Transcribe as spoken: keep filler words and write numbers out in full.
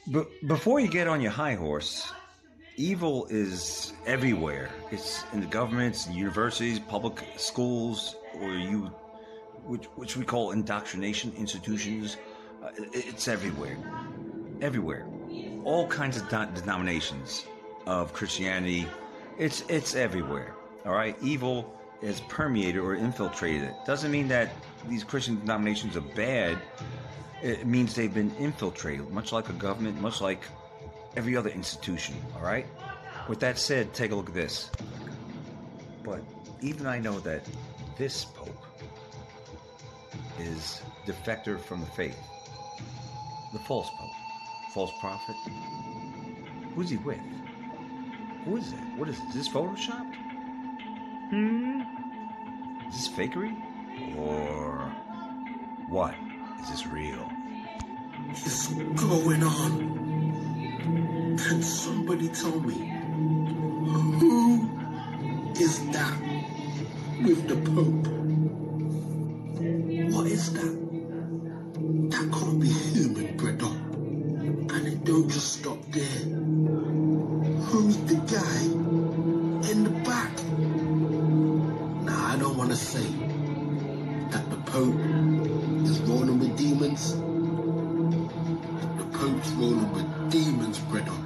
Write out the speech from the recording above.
But before you get on your high horse, evil is everywhere. It's in the governments, universities, public schools, or you, which which we call indoctrination institutions. Uh, it's everywhere, everywhere. All kinds of de- denominations of Christianity. It's it's everywhere. All right, evil has permeated or infiltrated it. Doesn't mean that these Christian denominations are bad. It means they've been infiltrated, much like a government, much like every other institution, all right? With that said, take a look at this. But even I know that this Pope is defector from the faith. The false Pope. False prophet. Who's he with? Who is it? What is it? Is this Photoshopped? Hmm? Is this fakery? Or what? Is this real? What's going on? Can somebody tell me who is that with the Pope? What is that? That can't be human, brother. And it don't just stop there. Who's the guy in the back? Now, I don't want to say that the Pope is rolling with demons. The Pope's rolling with demons, brother.